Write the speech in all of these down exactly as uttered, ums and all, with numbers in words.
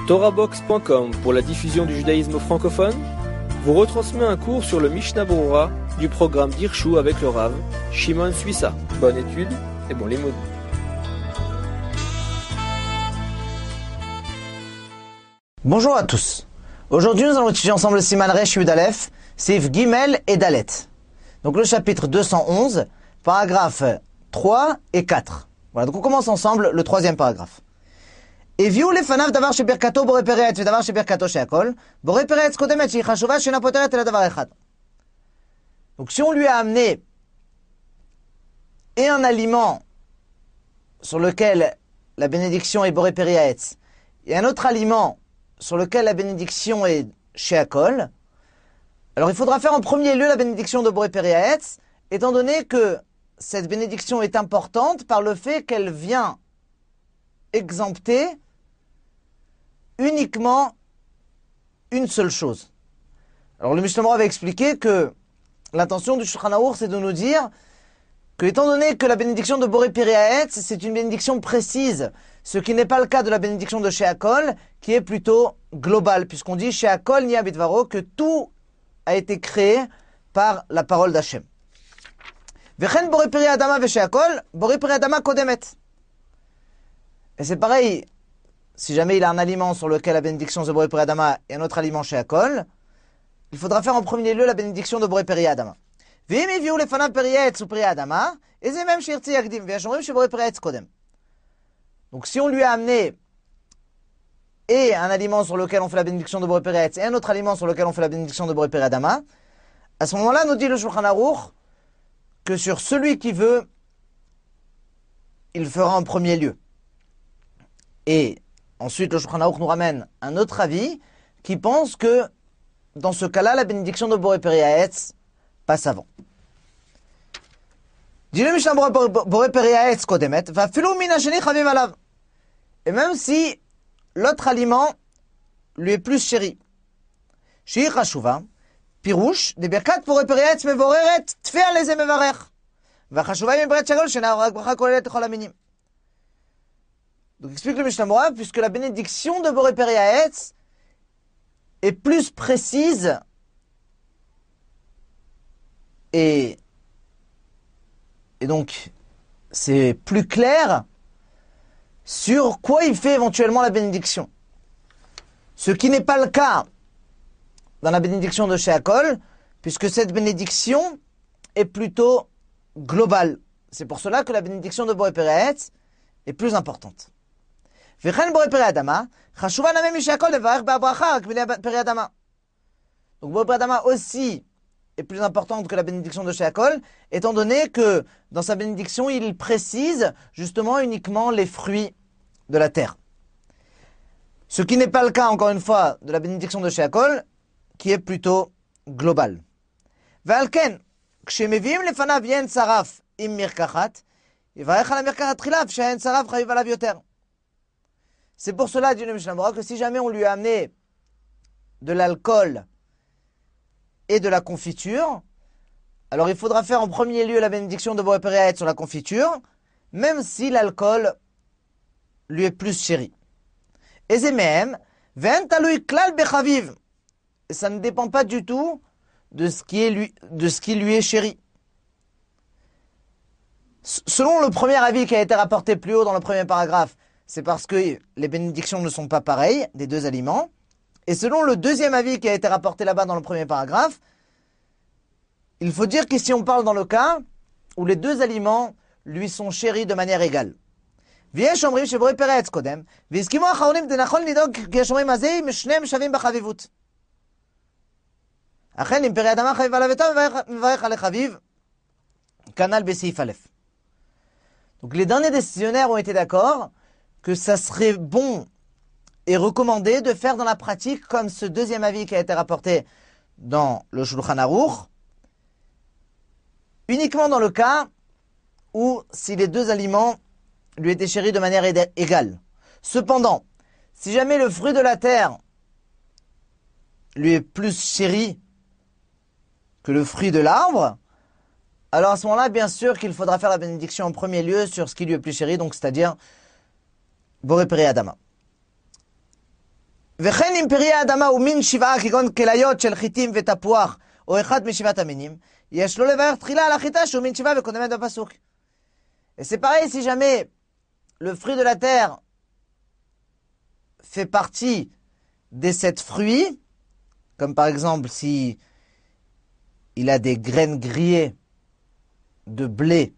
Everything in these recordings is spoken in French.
Torahbox point com pour la diffusion du judaïsme francophone vous retransmet un cours sur le Mishnah Berurah du programme d'Hirshu avec le Rav Shimon Suissa. Bonne étude et bon limoud. Bonjour à tous. Aujourd'hui, nous allons étudier ensemble le Siman Resh Yud Aleph, Seif Gimel et Dalet. Donc le chapitre deux cent onze, paragraphes trois et quatre. Voilà, donc on commence ensemble le troisième paragraphe. הביאו לפניו דבר שברכתו בורא פרי עץ ודבר שברכתו שהכל, בורא פרי עץ קודמת שהיא חשובה שאינה פותרת אלא דבר אחד. Donc si on lui a amené et un aliment sur lequel la bénédiction est boré peri haetz, et un autre aliment sur lequel la bénédiction est sheakol, alors il faudra faire en premier lieu la bénédiction de boré peri haetz, étant donné que cette bénédiction est importante par le fait qu'elle vient exempter uniquement une seule chose. Alors le Mishnah Berurah avait expliqué que l'intention du Shulchan Aruch, c'est de nous dire que, étant donné que la bénédiction de Boré Peri Haetz, c'est une bénédiction précise, ce qui n'est pas le cas de la bénédiction de Sheakol, qui est plutôt globale, puisqu'on dit Sheakol Niya Bidvaro, que tout a été créé par la parole d'Hachem. Vechen Boré Peri Adama ve Sheakol, Boré Peri Adama Kodemet. Et c'est pareil, si jamais il a un aliment sur lequel la bénédiction de Boré Peri Adama et un autre aliment Sheakol, il faudra faire en premier lieu la bénédiction de Boré Peri Adama. Ve'im hiviu lefanav peri haetz ou peri Adama, et c'est même shirtzi yakdim, ve'ashomrim sheboré peri haetz kodem. Donc si on lui a amené et un aliment sur lequel on fait la bénédiction de Boré Peri Haetz et un autre aliment sur lequel on fait la bénédiction de Boré Peri Adama, à ce moment-là, nous dit le Shulchan Aruch que sur celui qui veut, il fera en premier lieu. Et ensuite, le Shulchan Aruch nous ramène un autre avis qui pense que dans ce cas-là, la bénédiction de Boré Peri Haetz passe avant. Dit le Mishnah Boré Peri Haetz kodemet, va filu min hasheni chaviv alav. Et même si l'autre aliment lui est plus chéri. Shehi chashuva, pirouche, de birkat Boré Peri Haetz mevoreret, tfea leze mevarech. Va chashuva im beret shagol, shena rak bracha kolelet chol aminim. Donc explique le Mishnah Berurah, puisque la bénédiction de Boré Peri Haetz est plus précise et, et donc c'est plus clair sur quoi il fait éventuellement la bénédiction. Ce qui n'est pas le cas dans la bénédiction de Sheakol, puisque cette bénédiction est plutôt globale. C'est pour cela que la bénédiction de Boré Peri Haetz est plus importante. Vechen Boré Peri Adama, chashuva name mi Sheakol levarech ba'bracha rak b'nei Peri Adama. Donc Boré Peri Adama aussi est plus importante que la bénédiction de Sheakol, étant donné que dans sa bénédiction, il précise justement uniquement les fruits de la terre. Ce qui n'est pas le cas, encore une fois, de la bénédiction de Sheakol, qui est plutôt globale. Ve'alken, k'shemeviim lefanav yen saraf im mirkachat, yivarech ala mirkachat tchilav, she'en saraf chayiv alav yoter. C'est pour cela, dit le Mishnah Berurah, que si jamais on lui a amené de l'alcool et de la confiture, alors il faudra faire en premier lieu la bénédiction de Boré Peri Haetz sur la confiture, même si l'alcool lui est plus chéri. Et c'est même, ve'en talui klal bechaviv. Et ça ne dépend pas du tout de ce qui, est lui, de ce qui lui est chéri. Selon le premier avis qui a été rapporté plus haut dans le premier paragraphe, c'est parce que les bénédictions ne sont pas pareilles des deux aliments. Et selon le deuxième avis qui a été rapporté là-bas dans le premier paragraphe, il faut dire qu'ici on parle dans le cas où les deux aliments lui sont chéris de manière égale. ויש אומרים שבורא פרי עץ קודם, והסכימו האחרונים דנכון לדאוג כי יש אומרים הזה אם שניהם שווים בחביבות. אכן אם פרי אדמה חביב עליו וטוב מברך על החביב, כנ"ל בסעיף א'. Donc les derniers décisionnaires ont été d'accord que ça serait bon et recommandé de faire dans la pratique comme ce deuxième avis qui a été rapporté dans le Shulchan Aruch, uniquement dans le cas où si les deux aliments lui étaient chéris de manière égale. Cependant, si jamais le fruit de la terre lui est plus chéri que le fruit de l'arbre, alors à ce moment-là, bien sûr qu'il faudra faire la bénédiction en premier lieu sur ce qui lui est plus chéri, donc c'est-à-dire Boré Peri Adama. וכן אם פרי האדמה הוא מין שבעה כגון כליות של חיטים ותפוח או אחד משבעת המינים, יש לו לברך תחילה על החיטה שהוא מין שבעה וקודמת בפסוק. Et c'est pareil si jamais le fruit de la terre fait partie des sept fruits, comme par exemple si il a des graines grillées de blé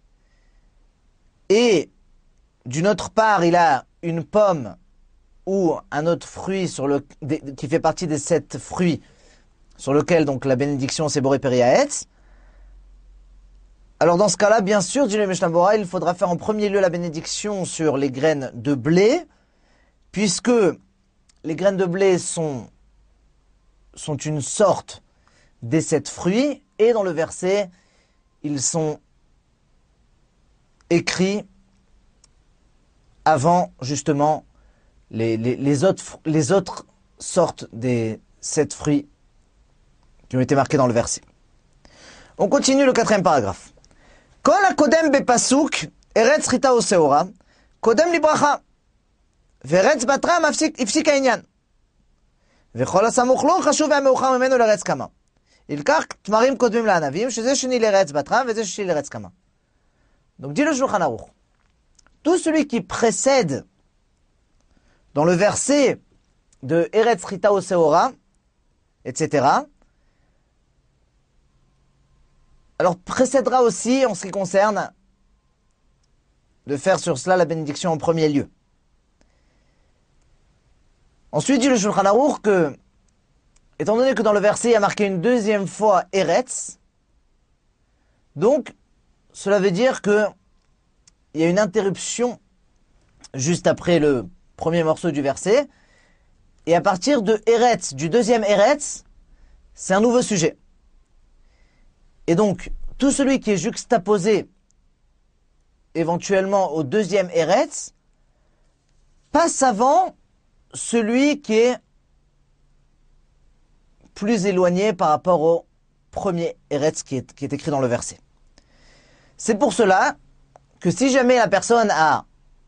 et d'une autre part il a une pomme ou un autre fruit sur le, qui fait partie des sept fruits sur lequel donc la bénédiction c'est Boré Peri Haetz. Alors dans ce cas-là, bien sûr, dit le Mishnah Bora, il faudra faire en premier lieu la bénédiction sur les graines de blé, puisque les graines de blé sont, sont une sorte des sept fruits, et dans le verset, ils sont écrits avant justement les, les, les, autres, les autres sortes des sept fruits qui ont été marqués dans le verset. On continue le quatrième paragraphe. כל הקודם בפסוק, ארץ חיטה או שעורה, קודם לברכה, וארץ בתרה הפסיק העניין. וכל הסמוך לו חשוב והמאוחר ממנו לארץ קמה. ילקח תמרים קודמים לענבים, שזה שני לארץ בתרה וזה שני לארץ קמה. Donc dit le Shulchan Aruch, tout celui qui précède dans le verset de Eretz Chita ou Seora, et cetera, alors précédera aussi en ce qui concerne de faire sur cela la bénédiction en premier lieu. Ensuite dit le Shulchan Aruch que, étant donné que dans le verset il y a marqué une deuxième fois Eretz, donc cela veut dire que il y a une interruption juste après le premier morceau du verset, et à partir de Eretz, du deuxième Eretz, c'est un nouveau sujet. Et donc, tout celui qui est juxtaposé éventuellement au deuxième Eretz passe avant celui qui est plus éloigné par rapport au premier Eretz qui est, qui est écrit dans le verset. C'est pour cela que si jamais la personne a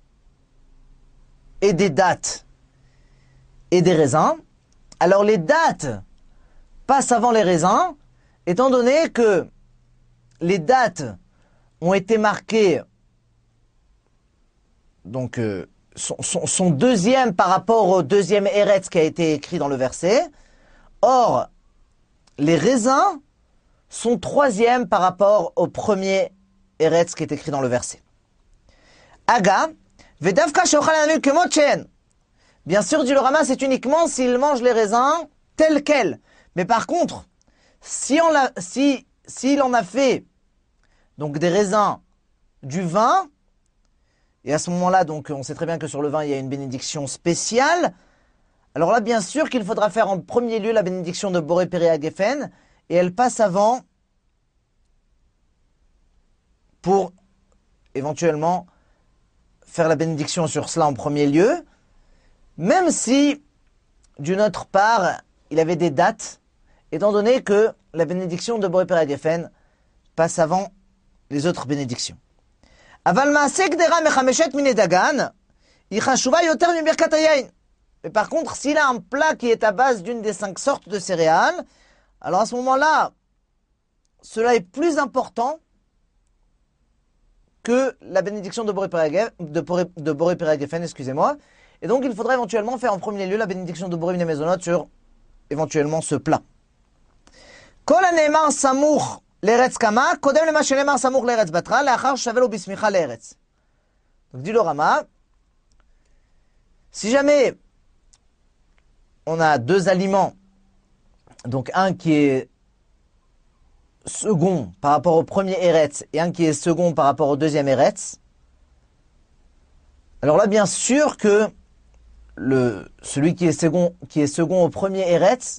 et des dattes et des raisins, alors les dattes passent avant les raisins, étant donné que les dates ont été marquées, donc euh, sont, sont, sont deuxième par rapport au deuxième Eretz qui a été écrit dans le verset. Or, les raisins sont troisième par rapport au premier Eretz qui est écrit dans le verset. Aga, vedavka shochal anavim kemot shen. Bien sûr, dit le Rama, c'est uniquement s'il mange les raisins tels quels. Mais par contre, si on l'a, si, s'il en a fait donc des raisins, du vin, et à ce moment-là, donc on sait très bien que sur le vin il y a une bénédiction spéciale. Alors là, bien sûr qu'il faudra faire en premier lieu la bénédiction de Boré Peri Hagefen, et elle passe avant pour éventuellement faire la bénédiction sur cela en premier lieu, même si d'une autre part il avait des dates, étant donné que la bénédiction de Boré Peri Hagefen passe avant les autres bénédictions. Aval ma'aseh gdera mechameshet min dagan, hi chashuva yoter min birkat hayayin. Mais par contre, s'il a un plat qui est à base d'une des cinq sortes de céréales, alors à ce moment-là, cela est plus important que la bénédiction de Boré Peri Hagefen, de Boré, de Boré Peri Hagefen, excusez-moi. Et donc, il faudra éventuellement faire en premier lieu la bénédiction de Boré Miné Mezonot sur éventuellement ce plat. Kol hane'emar samuch l'eretz kama, kodem lema shene'emar samuch l'eretz batra, le'achar shavel ou bismicha l'eretz. Donc, dit le Rama, si jamais on a deux aliments, donc un qui est second par rapport au premier Eretz et un qui est second par rapport au deuxième Eretz, alors là, bien sûr que le, celui qui est second, qui est second au premier Eretz,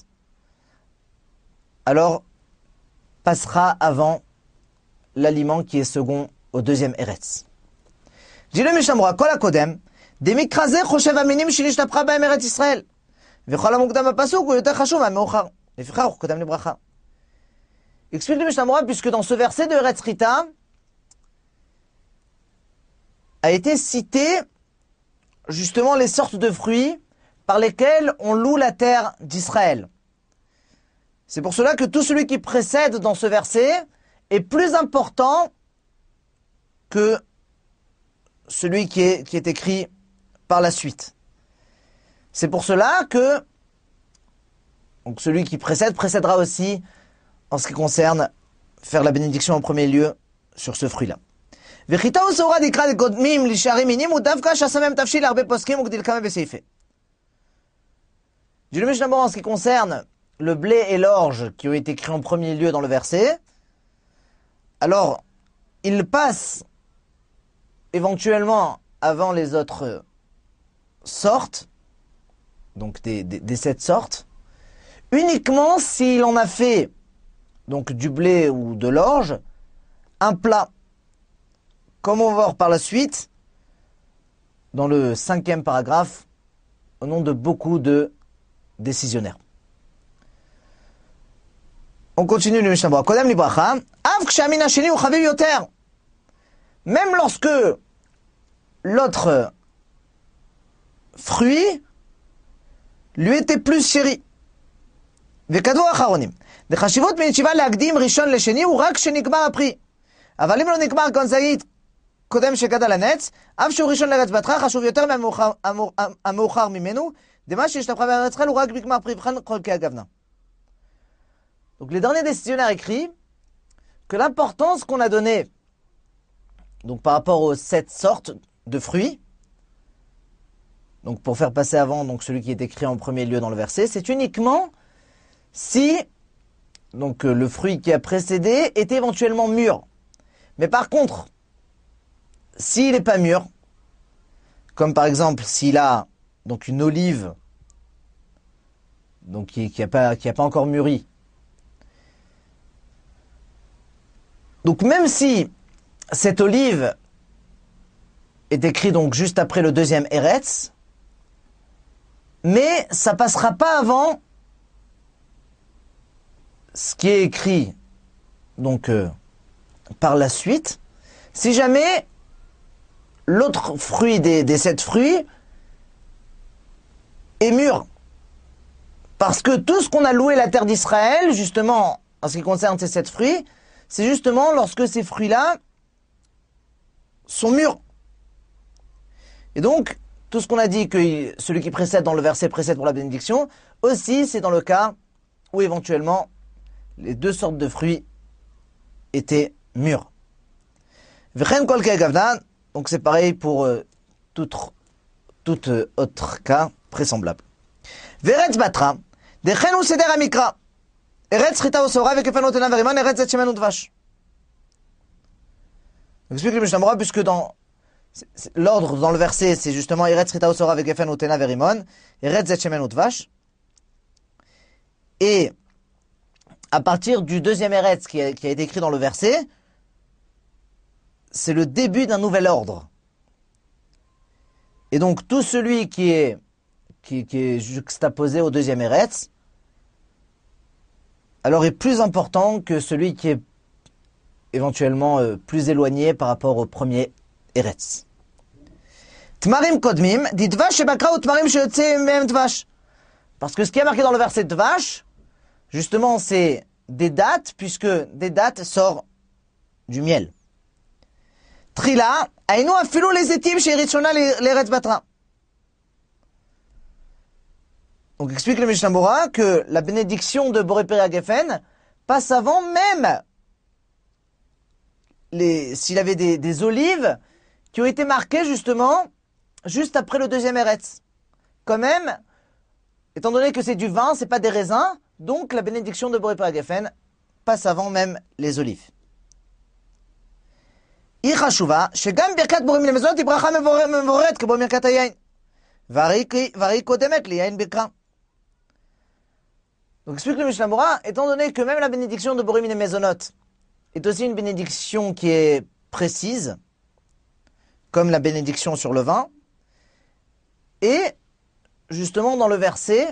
alors passera avant l'aliment qui est second au deuxième Eretz. Dit le Mishnah Bora, kol hakodem, demikra ze choshev aminim shenishtabcha b'hem Eretz Yisrael. וכל המוקדם בפסוק הוא יותר חשוב מהמאוחר. לפיכך הוא קודם לברכה. Explique le Mishnah Bora, puisque dans ce verset de Eretz Chita a été cité justement les sortes de fruits par lesquels on loue la terre d'Israël. C'est pour cela que tout celui qui précède dans ce verset est plus important que celui qui est, qui est écrit par la suite. C'est pour cela que donc celui qui précède précédera aussi en ce qui concerne faire la bénédiction en premier lieu sur ce fruit-là. Dit le Mishnah Berurah en ce qui concerne le blé et l'orge qui ont été écrits en premier lieu dans le verset, alors il passe éventuellement avant les autres sortes, donc des, des, des sept sortes, uniquement s'il en a fait donc du blé ou de l'orge un plat, comme on va voir par la suite dans le cinquième paragraphe au nom de beaucoup de décisionnaires. On continue le Mishnah Berurah. Kodem libracha, av kshamin hasheni hu chaviv yoter. Même lorsque l'autre fruit lui était plus chéri. וכדור האחרונים. דחשיבות מישיבה להקדים ראשון לשני הוא רק כשנגמר הפרי. אבל אם לא נגמר כנזית קודם שגדל הנץ, אף שהוא ראשון לארץ בתך חשוב יותר מהמאוחר ממנו, דמה שהשתפכה בארץ חל הוא רק בגמר פרי וכן חולקי הגוונה. Donc les derniers décisionnaires écrits que l'importance qu'on a donnée donc par rapport aux sept sortes de fruits, donc pour faire passer avant donc celui qui est écrit en premier lieu dans le verset, c'est uniquement si donc le fruit qui a précédé est éventuellement mûr. Mais par contre, s'il n'est pas mûr, comme par exemple s'il a donc une olive donc qui qui a pas qui a pas encore mûri, donc même si cette olive est écrite donc juste après le deuxième Eretz, mais ça passera pas avant ce qui est écrit donc euh, par la suite, si jamais l'autre fruit des, des sept fruits est mûr. Parce que tout ce qu'on a loué la terre d'Israël, justement, en ce qui concerne ces sept fruits, c'est justement lorsque ces fruits-là sont mûrs. Et donc, tout ce qu'on a dit que celui qui précède dans le verset précède pour la bénédiction, aussi c'est dans le cas où éventuellement les deux sortes de fruits étaient mûrs. Donc c'est pareil pour euh, tout, tout euh, autre cas vraisemblable. Veretz batra, dechenu seder amikra, eretz chita osora vekefen otena verimon, eretz et shemen udvash. Explique le Mishnah Berurah, puisque dans l'ordre dans le verset, c'est justement eretz chita osora vekefen otena verimon, eretz et shemen udvash. Et à partir du deuxième eretz qui a, qui a été écrit dans le verset, c'est le début d'un nouvel ordre. Et donc tout celui qui est qui, qui est juxtaposé au deuxième eretz, alors est plus important que celui qui est éventuellement euh, plus éloigné par rapport au premier eretz. Tmarim kodmim, dit dvash shebakra ou tmarim sheyotze mem dvash. Parce que ce qui est marqué dans le verset dvash, justement, c'est des dates, puisque des dates sort du miel. Trila, aïnou afilou les étim chez Richona l'eretz batra. Donc explique le Mishnah Berurah que la bénédiction de Boré Peri Hagefen passe avant même les, s'il avait des, des olives qui ont été marquées justement juste après le deuxième eretz. Quand même, étant donné que c'est du vin, c'est pas des raisins, donc la bénédiction de Boré Peri Hagefen passe avant même les olives. היא חשובה, שגם ברכת בורים למזונות היא ברכה מבוררת, כמו ברכת היין. והרי קודמת ליין ברכת. Donc explique le Mishnah Berurah, étant donné que même la bénédiction de Borim et Mezonot est aussi une bénédiction qui est précise, comme la bénédiction sur le vin, et justement dans le verset,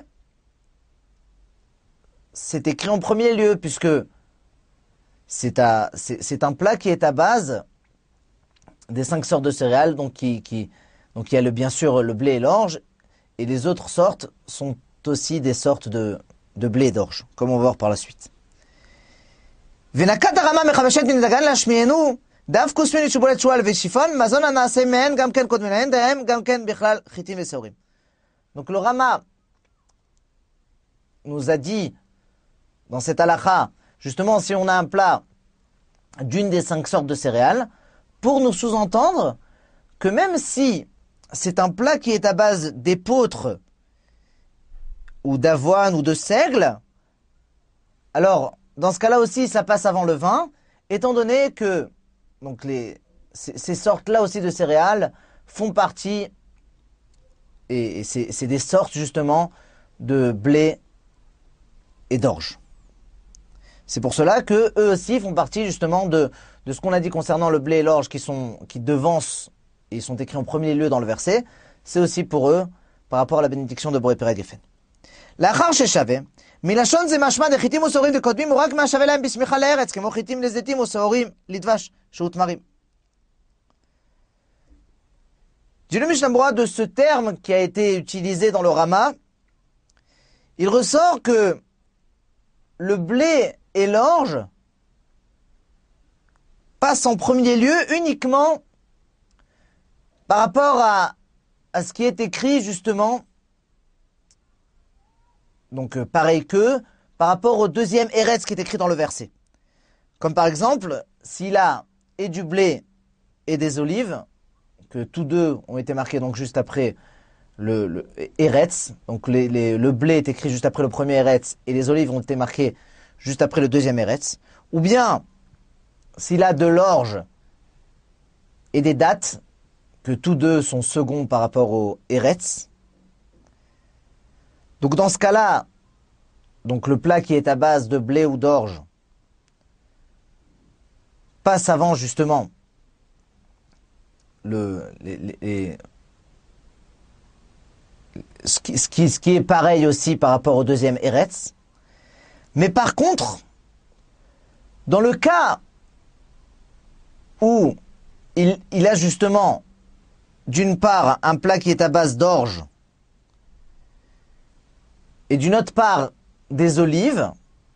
c'est écrit en premier lieu, puisque c'est, à, c'est, c'est un plat qui est à base des cinq sortes de céréales, donc qui, qui, donc il y a le, bien sûr le blé et l'orge, et les autres sortes sont aussi des sortes de, de blé et d'orge, comme on va voir par la suite. ונקט הרמה מחמשת מן הדגן להשמיענו דף כוסמין שיבולת שועל ושיפון מזון הנעשה מהן גם כן קודמין להן דהם גם כן בכלל חיטים ושעורים. Donc le Rama nous a dit dans cette halakha, justement si on a un plat d'une des cinq sortes de céréales, pour nous sous-entendre que même si c'est un plat qui est à base d'épeautre ou d'avoine ou de seigle, alors dans ce cas-là aussi ça passe avant le vin, étant donné que donc les, ces, ces sortes-là aussi de céréales font partie, et, et c'est, c'est des sortes justement de blé et d'orge. C'est pour cela que eux aussi font partie justement de, de ce qu'on a dit concernant le blé et l'orge qui sont qui devancent et sont écrits en premier lieu dans le verset. C'est aussi pour eux par rapport à la bénédiction de Boré Pérez Geffen. לאחר ששווה, מלשון זה משמע דחיטים ושעורים דקודמים הוא רק מה שווה להם בשמיכה לארץ, כמו חיטים לזיתים ושעורים לדבש, שהוא תמרים. Du Mishnah Berurah, de ce terme qui a été utilisé dans le Rama, il ressort que le blé et l'orge passent en premier lieu uniquement par rapport à, à ce qui est écrit justement, donc euh, pareil que, par rapport au deuxième Eretz qui est écrit dans le verset. Comme par exemple, s'il a et du blé et des olives, que tous deux ont été marqués donc juste après le, le Eretz, donc les, les, le blé est écrit juste après le premier Eretz et les olives ont été marquées juste après le deuxième Eretz, ou bien s'il a de l'orge et des dattes, que tous deux sont seconds par rapport au Eretz. Donc dans ce cas-là, donc le plat qui est à base de blé ou d'orge passe avant justement le, les, les, les, ce, qui, ce, qui, ce qui est pareil aussi par rapport au deuxième Eretz. Mais par contre, dans le cas où il, il a justement d'une part un plat qui est à base d'orge et d'une autre part des olives,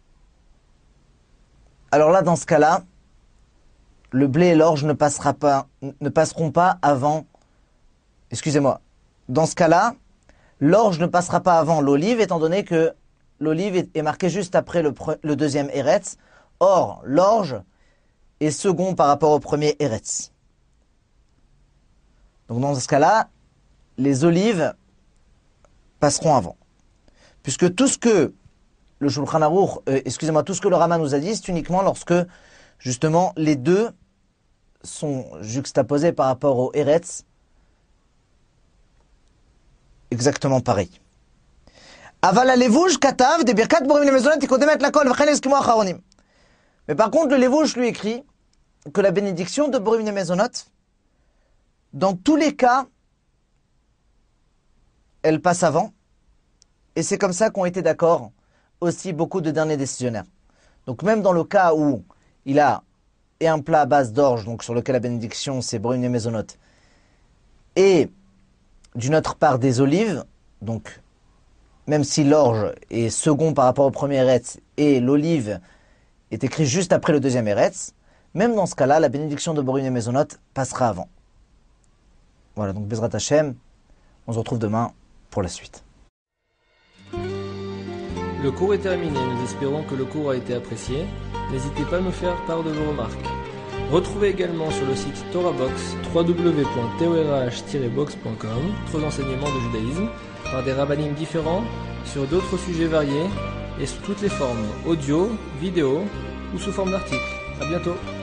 alors là dans ce cas-là, le blé et l'orge ne, passera pas, ne passeront pas avant, excusez-moi, dans ce cas-là, l'orge ne passera pas avant l'olive étant donné que l'olive est, est marquée juste après le, pre, le deuxième Eretz. Or, l'orge est second par rapport au premier Eretz. Donc dans ce cas-là, les olives passeront avant. Puisque tout ce que le Shulchan Aruch, euh, excusez-moi, tout ce que le Rama nous a dit, c'est uniquement lorsque, justement, les deux sont juxtaposés par rapport au Eretz, exactement pareil. Aval הלבוש כתב דברכת בוראים למזונות היא קודמת לכל וכן הסכימו האחרונים. Mais par contre, le Levouche lui écrit que la bénédiction de Borim les Mezonot, dans tous les cas, elle passe avant. Et c'est comme ça qu'ont été d'accord aussi beaucoup de derniers décisionnaires. Donc même dans le cas où il a et un plat à base d'orge, donc sur lequel la bénédiction c'est Borim les Mezonot, et d'une autre part des olives, donc même si l'orge est second par rapport au premier Eretz et l'olive est écrit juste après le deuxième Eretz, même dans ce cas-là, la bénédiction de Borim et Mezonot passera avant. Voilà, donc Bezrat Hashem, on se retrouve demain pour la suite. Le cours est terminé, nous espérons que le cours a été apprécié. N'hésitez pas à nous faire part de vos remarques. Retrouvez également sur le site TorahBox w w w point torah tiret box point com d'autres enseignements de judaïsme par des rabbinim différents sur d'autres sujets variés et sous toutes les formes, audio, vidéo ou sous forme d'articles. À bientôt.